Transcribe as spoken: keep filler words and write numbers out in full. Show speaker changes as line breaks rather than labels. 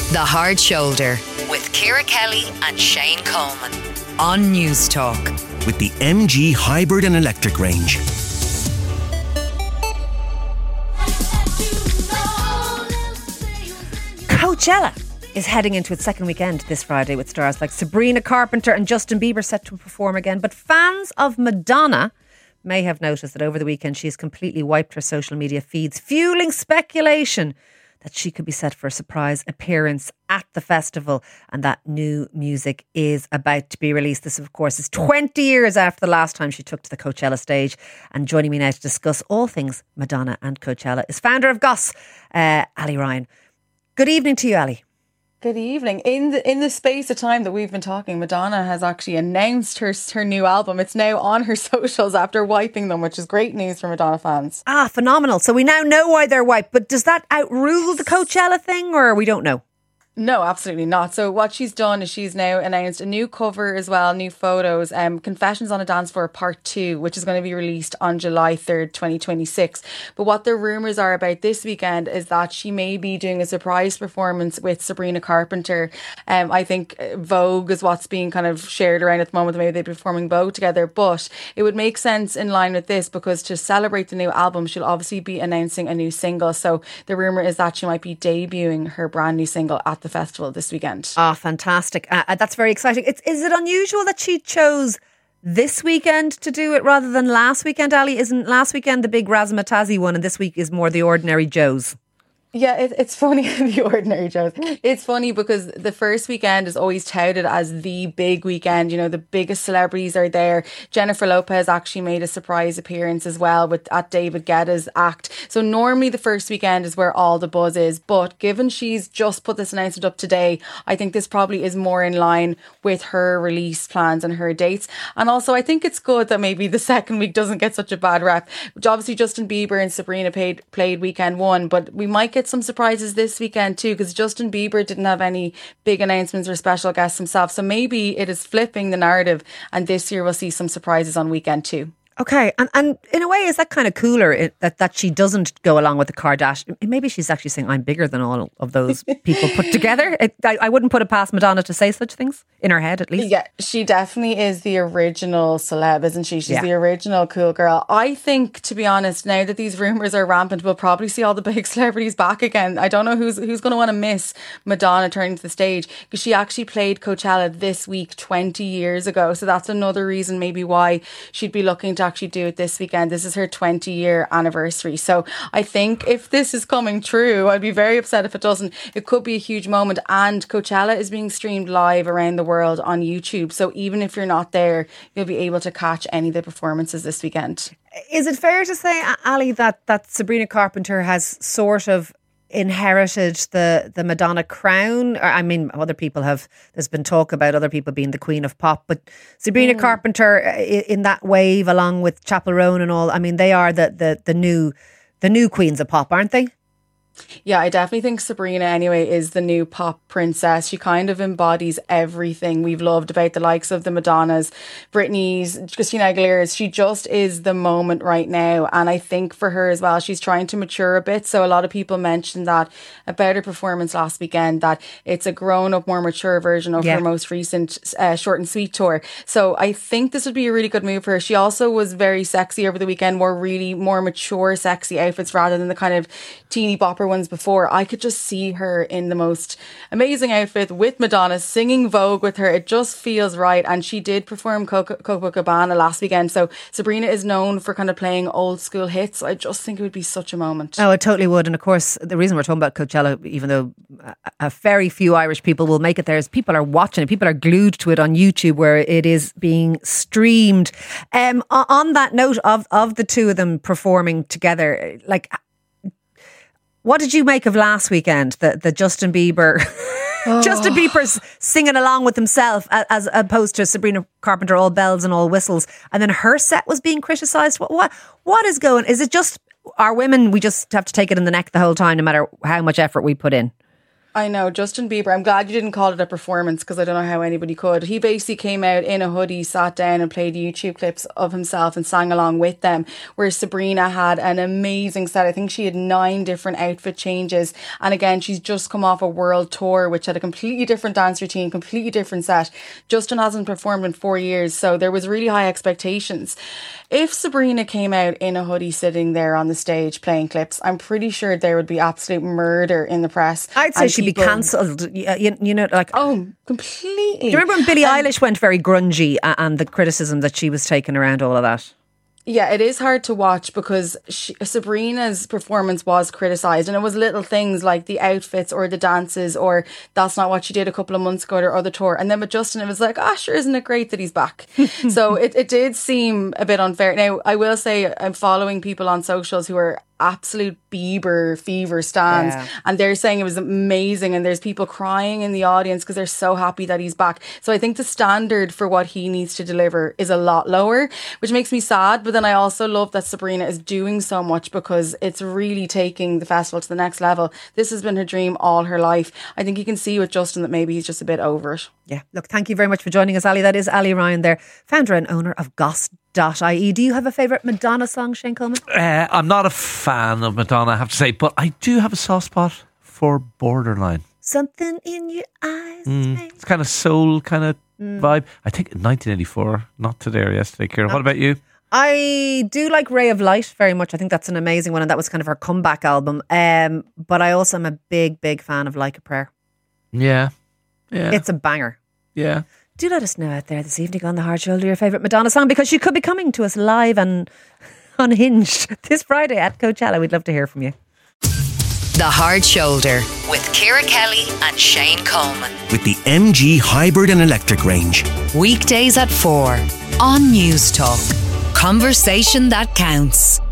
The Hard Shoulder with Ciara Kelly and Shane Coleman on News Talk.
With the M G hybrid and electric range.
Coachella is heading into its second weekend this Friday with stars like Sabrina Carpenter and Justin Bieber set to perform again. But fans of Madonna may have noticed that over the weekend she's completely wiped her social media feeds, fueling speculation that she could be set for a surprise appearance at the festival and that new music is about to be released. This, of course, is twenty years after the last time she took to the Coachella stage. And joining me now to discuss all things Madonna and Coachella is founder of Goss, uh, Ali Ryan. Good evening to you, Ali.
Good evening. In the in the space of time that we've been talking, Madonna has actually announced her her new album. It's now on her socials after wiping them, which is great news for Madonna fans.
Ah, phenomenal. So we now know why they're wiped, but does that outrule the Coachella thing, or we don't know?
No, absolutely not. So what she's done is she's now announced a new cover as well, new photos, um, Confessions on a Dance Floor Part two, which is going to be released on July third, twenty twenty-six. But what the rumours are about this weekend is that she may be doing a surprise performance with Sabrina Carpenter. Um, I think Vogue is what's being kind of shared around at the moment. Maybe they'd be performing Vogue together. But it would make sense in line with this because to celebrate the new album, she'll obviously be announcing a new single. So the rumour is that she might be debuting her brand new single at the festival this weekend.
Ah, oh, fantastic. Uh, that's very exciting. It's, is it unusual that she chose this weekend to do it rather than last weekend, Ali? Isn't last weekend the big Razzmatazzy one and this week is more the Ordinary Joes?
Yeah, it, it's funny, the Ordinary Joes. It's funny because the first weekend is always touted as the big weekend. You know, the biggest celebrities are there. Jennifer Lopez actually made a surprise appearance as well with at David Guetta's act. So normally the first weekend is where all the buzz is. But given she's just put this announcement up today, I think this probably is more in line with her release plans and her dates. And also I think it's good that maybe the second week doesn't get such a bad rep. Which obviously Justin Bieber and Sabrina played, played weekend one, but we might get some surprises this weekend too, because Justin Bieber didn't have any big announcements or special guests himself, so maybe it is flipping the narrative and this year we'll see some surprises on weekend two.
Okay, and, and in a way, is that kind of cooler it, that, that she doesn't go along with the Kardashians? Maybe she's actually saying, I'm bigger than all of those people put together. It, I, I wouldn't put it past Madonna to say such things, in her head at least.
Yeah, she definitely is the original celeb, isn't she? She's
yeah.
the original cool girl. I think, to be honest, now that these rumours are rampant, we'll probably see all the big celebrities back again. I don't know who's who's going to want to miss Madonna turning to the stage, because she actually played Coachella this week twenty years ago. So that's another reason maybe why she'd be looking to actually do it this weekend. This is her twenty year anniversary. So I think if this is coming true, I'd be very upset if it doesn't. It could be a huge moment, and Coachella is being streamed live around the world on YouTube. So even if you're not there, you'll be able to catch any of the performances this weekend.
Is it fair to say, Ali, that, that Sabrina Carpenter has sort of inherited the the Madonna crown? Or, I mean, other people have, there's been talk about other people being the queen of pop, but Sabrina mm. Carpenter in that wave, along with Chappell Roan and all, I mean, they are the, the, the new the new queens of pop, aren't they?
Yeah, I definitely think Sabrina anyway is the new pop princess. She kind of embodies everything we've loved about the likes of the Madonnas, Britney's, Christina Aguilera's. She just is the moment right now. And I think for her as well, she's trying to mature a bit. So a lot of people mentioned that about her performance last weekend, that it's a grown up, more mature version of yeah. her most recent uh, Short and Sweet tour. So I think this would be a really good move for her. She also was very sexy over the weekend, wore really more mature, sexy outfits rather than the kind of teeny bopper ones before. I could just see her in the most amazing outfit with Madonna, singing Vogue with her. It just feels right. And she did perform Coco- Copacabana last weekend. So Sabrina is known for kind of playing old school hits. I just think it would be such a moment.
Oh, it totally would. And of course, the reason we're talking about Coachella, even though a very few Irish people will make it there, is people are watching it. People are glued to it on YouTube, where it is being streamed. Um, on that note of, of the two of them performing together, like, what did you make of last weekend? The the Justin Bieber, oh. Justin Bieber's singing along with himself, as opposed to Sabrina Carpenter, all bells and all whistles, and then her set was being criticised. What what what is going? Is it just our women? We just have to take it in the neck the whole time, no matter how much effort we put in.
I know, Justin Bieber, I'm glad you didn't call it a performance because I don't know how anybody could. He basically came out in a hoodie, sat down and played YouTube clips of himself and sang along with them, whereas Sabrina had an amazing set. I think she had nine different outfit changes. And again, she's just come off a world tour, which had a completely different dance routine, completely different set. Justin hasn't performed in four years, so there was really high expectations. If Sabrina came out in a hoodie sitting there on the stage playing clips, I'm pretty sure there would be absolute murder in the press.
I'd say she'd be cancelled. You, you know, like
oh, completely.
Do you remember when Billie um, Eilish went very grungy and the criticism that she was taking around all of that?
Yeah, it is hard to watch because she, Sabrina's performance was criticised, and it was little things like the outfits or the dances or that's not what she did a couple of months ago at her other tour. And then with Justin, it was like, ah, oh, sure, isn't it great that he's back? So it, it did seem a bit unfair. Now, I will say I'm following people on socials who are absolute Bieber fever stans, yeah. and they're saying it was amazing, and there's people crying in the audience because they're so happy that he's back. So I think the standard for what he needs to deliver is a lot lower, which makes me sad. But then I also love that Sabrina is doing so much because it's really taking the festival to the next level. This has been her dream all her life. I think you can see with Justin that maybe he's just a bit over it.
Yeah, look, thank you very much for joining us, Ali. That is Ali Ryan there, founder and owner of Goss dot I E. Do you have a favourite Madonna song, Shane Coleman?
Uh, I'm not a fan of Madonna, I have to say, but I do have a soft spot for Borderline.
Something in your eyes.
Mm, it's kind of soul kind of mm. vibe. I think nineteen eighty-four, not today or yesterday. Kieran, no. What about you?
I do like Ray of Light very much. I think that's an amazing one, and that was kind of her comeback album. Um, but I also am a big, big fan of Like a Prayer.
Yeah. Yeah.
It's a banger.
Yeah.
Do let us know out there this evening on The Hard Shoulder your favourite Madonna song, because she could be coming to us live and unhinged this Friday at Coachella. We'd love to hear from you.
The Hard Shoulder with Ciara Kelly and Shane Coleman.
With the M G Hybrid and Electric range.
Weekdays at four on News Talk. Conversation that counts.